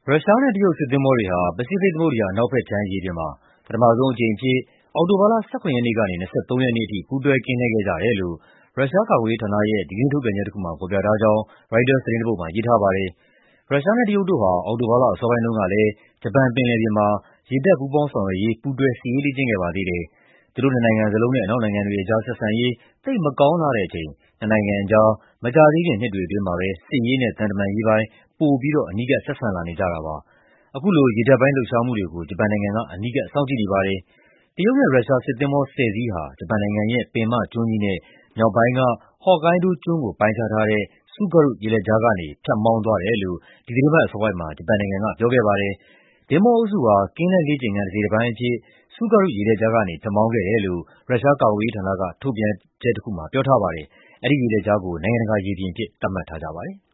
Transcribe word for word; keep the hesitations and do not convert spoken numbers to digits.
ရုရှားနဲ့တရုတ်စစ်သင်္ဘောတွေဟာ ပစိဖိတ်သမုဒ္ဒရာအနောက်ဘက်ခြမ်းရေပြင်မှာ ပထမဆုံးအကြိမ်အဖြစ် အောက်တိုဘာလ ၁၇ ရက်နေ့ကနေ ၂၃ ရက်နေ့အထိ ပူးတွဲကင်းလှည့်ခဲ့ကြတယ်လို့ ရုရှားကာကွယ်ရေးဌာနရဲ့ ဒီကနေ့ထုတ်ပြန်ချက်တခုမှာ ဖော်ပြထားကြောင်း ရိုက်တာသတင်းတပုဒ်မှာ ရေးထားပါတယ်။ ရုရှားနဲ့တရုတ်တို့ဟာ အောက်တိုဘာလအစောပိုင်းတုန်းကလည်း ဂျပန်ပင်လယ်ပြင်မှာ ရေတပ်ပူးပေါင်းဆောင်ရွက်ရေး ပူးတွဲ စစ်ရေးလေ့ကျင့်ခဲ့ပါသေးတယ်။ သူတို့နှစ်နိုင်ငံစလုံးနဲ့ အနောက်နိုင်ငံတွေကြား ဆက်ဆံရေး သိပ်မကောင်းလှတဲ့အချိန် နှစ်နိုင်ငံကြား မကြာသေးခင် နှစ်တွေအတွင်းမှာပဲ စစ်ရေးနဲ့ သံတမန်ရေးပိုင်း ပိုပြီးတော့ အနီးကပ် ဆက်ဆံလာနေကြတာပါ။ အခုလို ရေတပ်ပိုင်းလှုပ်ရှားမှုတွေကို ဂျပန်နိုင်ငံက အနီးကပ် စောင့်ကြည့်နေပါတယ်။ တရုတ်နဲ့ ရုရှား စစ်သင်္ဘော ၁၀ စီးဟာ ဂျပန်နိုင်ငံရဲ့ ပင်မကျွန်းကြီးနဲ့ မြောက်ပိုင်းက Hokkaido ကျွန်းကို ပိုင်းခြားထားတဲ့ Tsugaru ရေလက်ကြားကနေ ဖြတ်မောင်းသွားတယ်လို့ ဒီသီတင်းပတ်အစောပိုင်းမှာ ဂျပန်နိုင်ငံက ပြောခဲ့ပါတယ်။ သင်္ဘောအုပ်စုဟာ ကင်းလှည့်လေ့ကျင့်ခန်း တစိတ်တပိုင်းအဖြစ် Tsugaru ရေလက်ကြားကနေ ဖြတ်မောင်းခဲ့တယ်လို့ ရုရှားကာကွယ်ရေးဌာနက ထုတ်ပြန်ချက်တခုမှာ ပြောထားပါတယ်။ အဲဒီရေလက်ကြားကို နိုင်ငံတကာရေပြင်အဖြစ် သတ်မှတ်ထားကြပါတယ်။